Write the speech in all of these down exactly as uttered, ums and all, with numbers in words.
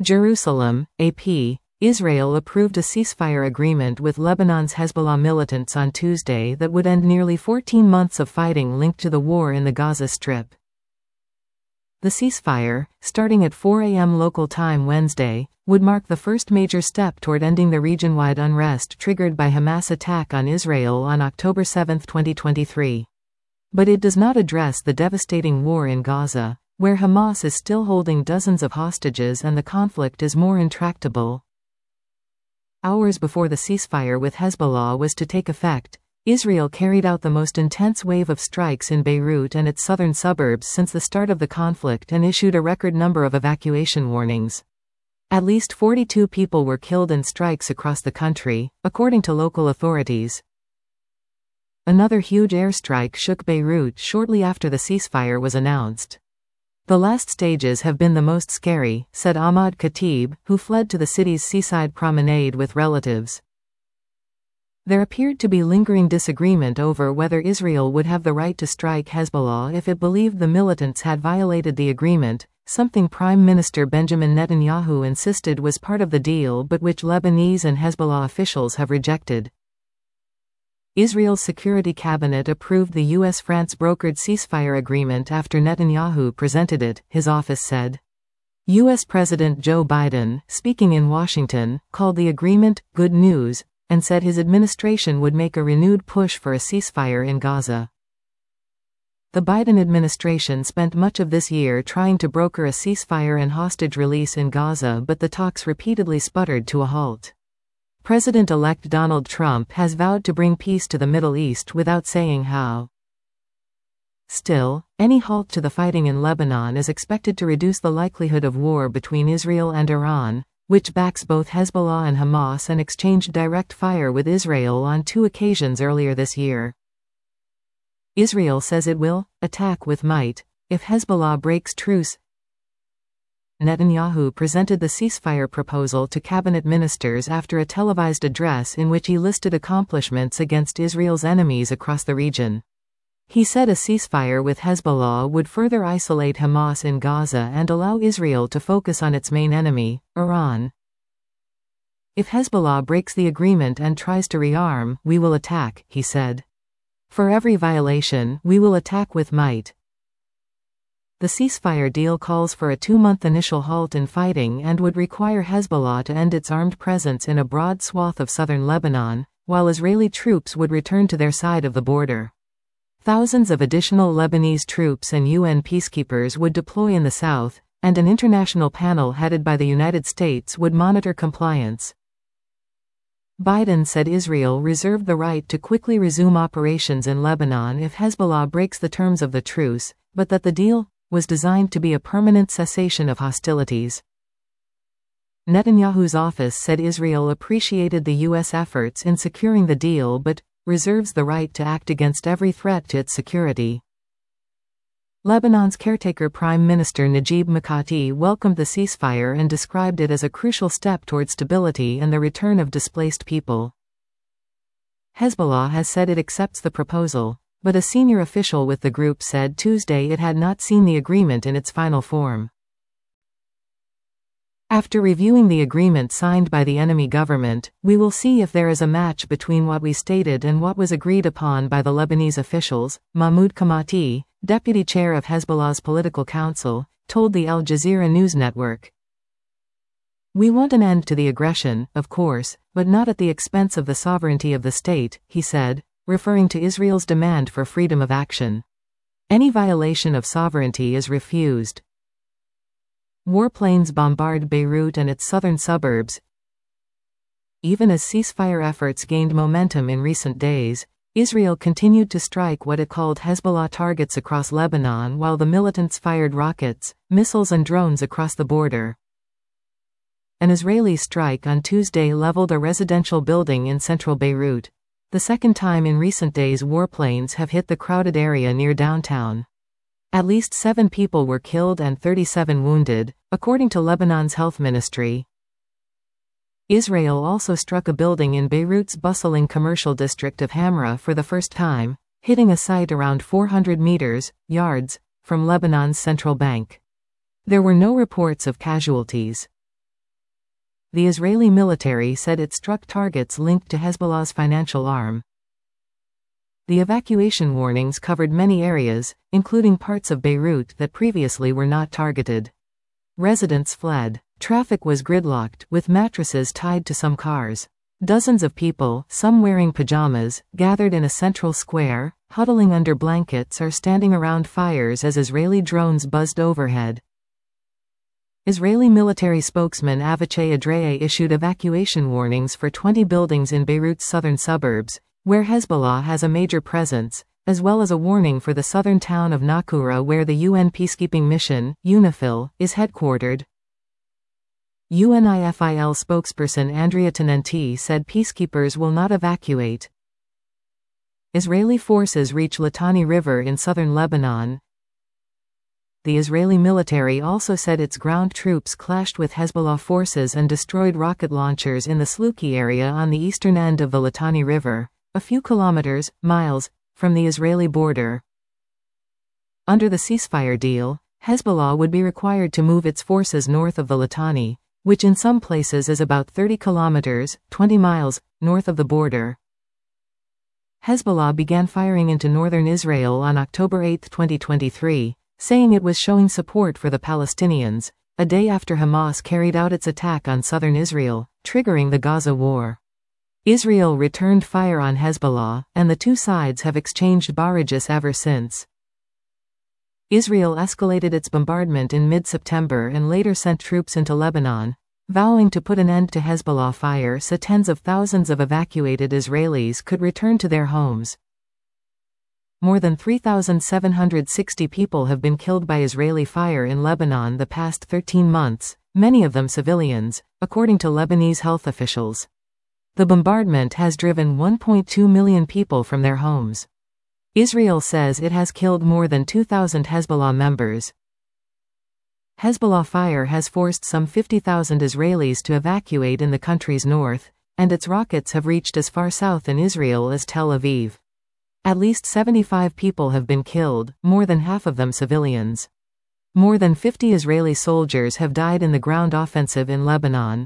Jerusalem, A P. Israel approved a ceasefire agreement with Lebanon's Hezbollah militants on Tuesday that would end nearly fourteen months of fighting linked to the war in the Gaza Strip. The ceasefire, starting at four A M local time Wednesday, would mark the first major step toward ending the region-wide unrest triggered by Hamas' attack on Israel on October seventh, twenty twenty-three. But it does not address the devastating war in Gaza, where Hamas is still holding dozens of hostages and the conflict is more intractable. Hours before the ceasefire with Hezbollah was to take effect, Israel carried out the most intense wave of strikes in Beirut and its southern suburbs since the start of the conflict and issued a record number of evacuation warnings. At least forty-two people were killed in strikes across the country, according to local authorities. Another huge airstrike shook Beirut shortly after the ceasefire was announced. The last stages have been the most scary, said Ahmad Khatib, who fled to the city's seaside promenade with relatives. There appeared to be lingering disagreement over whether Israel would have the right to strike Hezbollah if it believed the militants had violated the agreement, something Prime Minister Benjamin Netanyahu insisted was part of the deal but which Lebanese and Hezbollah officials have rejected. Israel's Security Cabinet approved the U S France brokered ceasefire agreement after Netanyahu presented it, his office said. U S President Joe Biden, speaking in Washington, called the agreement good news, and said his administration would make a renewed push for a ceasefire in Gaza. The Biden administration spent much of this year trying to broker a ceasefire and hostage release in Gaza, but the talks repeatedly sputtered to a halt. President-elect Donald Trump has vowed to bring peace to the Middle East without saying how. Still, any halt to the fighting in Lebanon is expected to reduce the likelihood of war between Israel and Iran, which backs both Hezbollah and Hamas and exchanged direct fire with Israel on two occasions earlier this year. Israel says it will attack with might if Hezbollah breaks truce. Netanyahu presented the ceasefire proposal to cabinet ministers after a televised address in which he listed accomplishments against Israel's enemies across the region. He said a ceasefire with Hezbollah would further isolate Hamas in Gaza and allow Israel to focus on its main enemy, Iran. If Hezbollah breaks the agreement and tries to rearm, we will attack, he said. For every violation, we will attack with might. The ceasefire deal calls for a two-month initial halt in fighting and would require Hezbollah to end its armed presence in a broad swath of southern Lebanon, while Israeli troops would return to their side of the border. Thousands of additional Lebanese troops and U N peacekeepers would deploy in the south, and an international panel headed by the United States would monitor compliance. Biden said Israel reserved the right to quickly resume operations in Lebanon if Hezbollah breaks the terms of the truce, but that the deal was designed to be a permanent cessation of hostilities. Netanyahu's office said Israel appreciated the U S efforts in securing the deal but reserves the right to act against every threat to its security. Lebanon's caretaker Prime Minister Najib Mikati welcomed the ceasefire and described it as a crucial step toward stability and the return of displaced people. Hezbollah has said it accepts the proposal, but a senior official with the group said Tuesday it had not seen the agreement in its final form. After reviewing the agreement signed by the enemy government, we will see if there is a match between what we stated and what was agreed upon by the Lebanese officials, Mahmoud Kamati, deputy chair of Hezbollah's political council, told the Al Jazeera news network. We want an end to the aggression, of course, but not at the expense of the sovereignty of the state, he said, referring to Israel's demand for freedom of action. Any violation of sovereignty is refused. Warplanes bombard Beirut and its southern suburbs. Even as ceasefire efforts gained momentum in recent days, Israel continued to strike what it called Hezbollah targets across Lebanon while the militants fired rockets, missiles and drones across the border. An Israeli strike on Tuesday leveled a residential building in central Beirut, the second time in recent days warplanes have hit the crowded area near downtown. At least seven people were killed and thirty-seven wounded, according to Lebanon's health ministry. Israel also struck a building in Beirut's bustling commercial district of Hamra for the first time, hitting a site around four hundred meters, yards, from Lebanon's central bank. There were no reports of casualties. The Israeli military said it struck targets linked to Hezbollah's financial arm. The evacuation warnings covered many areas, including parts of Beirut that previously were not targeted. Residents fled. Traffic was gridlocked, with mattresses tied to some cars. Dozens of people, some wearing pajamas, gathered in a central square, huddling under blankets or standing around fires as Israeli drones buzzed overhead. Israeli military spokesman Avichai Adraei issued evacuation warnings for twenty buildings in Beirut's southern suburbs, where Hezbollah has a major presence, as well as a warning for the southern town of Naqoura where the U N peacekeeping mission, UNIFIL, is headquartered. UNIFIL spokesperson Andrea Tenenti said peacekeepers will not evacuate. Israeli forces reach Litani River in southern Lebanon. The Israeli military also said its ground troops clashed with Hezbollah forces and destroyed rocket launchers in the Sluki area on the eastern end of the Litani River, a few kilometers, miles, from the Israeli border. Under the ceasefire deal, Hezbollah would be required to move its forces north of the Litani, which in some places is about thirty kilometers, twenty miles, north of the border. Hezbollah began firing into northern Israel on October eighth twenty twenty-three, saying it was showing support for the Palestinians, a day after Hamas carried out its attack on southern Israel, triggering the Gaza war. Israel returned fire on Hezbollah, and the two sides have exchanged barrages ever since. Israel escalated its bombardment in mid-September and later sent troops into Lebanon, vowing to put an end to Hezbollah fire so tens of thousands of evacuated Israelis could return to their homes. More than three thousand seven hundred sixty people have been killed by Israeli fire in Lebanon the past thirteen months, many of them civilians, according to Lebanese health officials. The bombardment has driven one point two million people from their homes. Israel says it has killed more than two thousand Hezbollah members. Hezbollah fire has forced some fifty thousand Israelis to evacuate in the country's north, and its rockets have reached as far south in Israel as Tel Aviv. At least seventy-five people have been killed, more than half of them civilians. More than fifty Israeli soldiers have died in the ground offensive in Lebanon.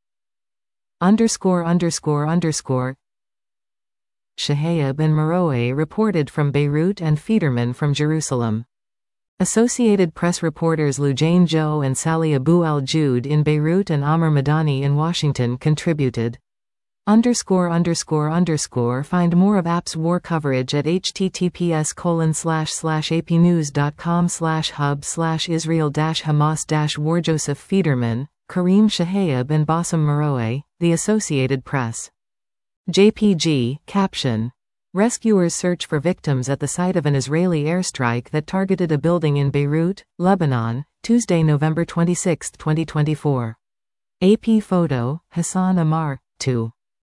Underscore underscore underscore Shahayab and Meroe reported from Beirut and Fiederman from Jerusalem. Associated Press reporters Lujane Joe and Sally Abu al-Jud in Beirut and Amr Madani in Washington contributed. Underscore underscore underscore Find more of A P's war coverage at https colon slash slash apnews.com slash hub slash Israel dash Hamas dash war. Joseph Fiederman, Karim Shahayab and Bassem Meroe, The Associated Press. J P G, caption. Rescuers search for victims at the site of an Israeli airstrike that targeted a building in Beirut, Lebanon, Tuesday, November twenty-sixth, twenty twenty-four. A P photo, Hassan Amar, two.